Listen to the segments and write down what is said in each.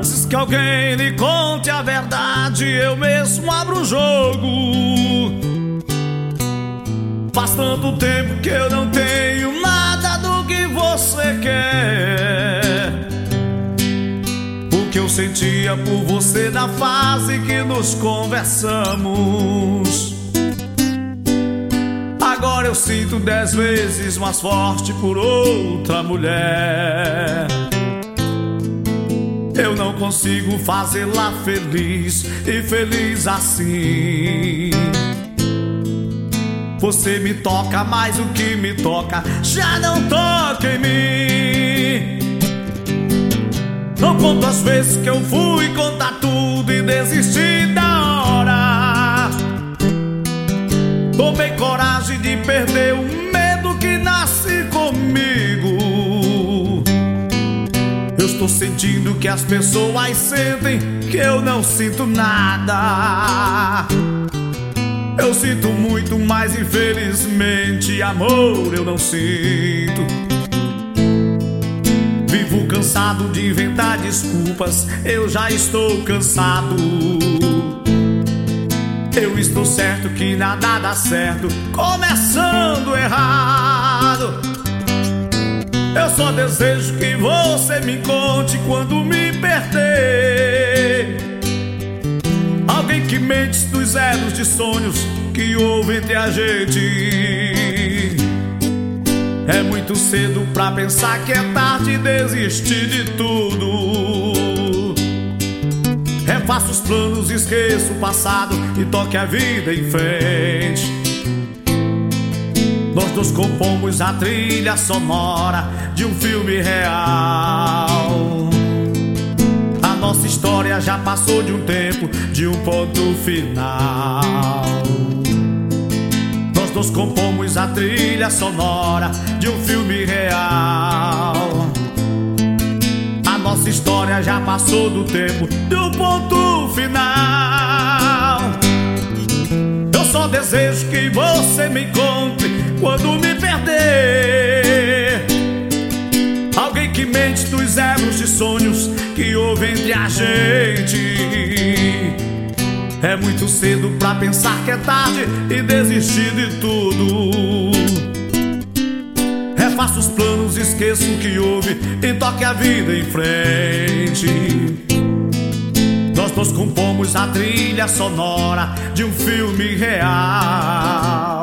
Antes que alguém lhe conte a verdade, eu mesmo abro o jogo. Faz tanto tempo que eu não tenho nada do que você quer. O que eu sentia por você na fase que nos conversamos, agora eu sinto 10 vezes mais forte por outra mulher. Eu não consigo fazê-la feliz e feliz assim. Você me toca mais do que me toca, já não toca em mim. Não conto as vezes que eu fui contar tudo e desisti da hora. Tomei coragem de perder o medo que nasce comigo. Eu estou sentindo que as pessoas sentem, que eu não sinto nada. Eu sinto muito, mas infelizmente amor eu não sinto. Vivo cansado de inventar desculpas, eu já estou cansado. Eu estou certo que nada dá certo, começando errado. Eu só desejo que você me conte quando me perder. Alguém que mente dos elos de sonhos que houve entre a gente. É muito cedo pra pensar que é tarde e desistir de tudo. Refaça os planos, esqueça o passado e toque a vida em frente. Nós dois compomos a trilha sonora de um filme real. A nossa história já passou de um tempo, de um ponto final. Nós dois compomos a trilha sonora de um filme real. A nossa história já passou do tempo, de um ponto final. Eu só desejo que você me encontre quando me perder. Alguém que mente dos erros de sonhos que houve entre a gente. É muito cedo pra pensar que é tarde e desistir de tudo. Refaça os planos, esqueça o que houve e toque a vida em frente. Nós dois compomos a trilha sonora de um filme real.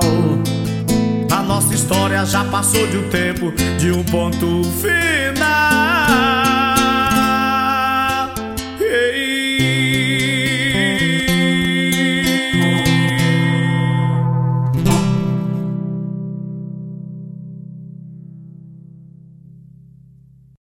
A nossa história já passou de um tempo, de um ponto final.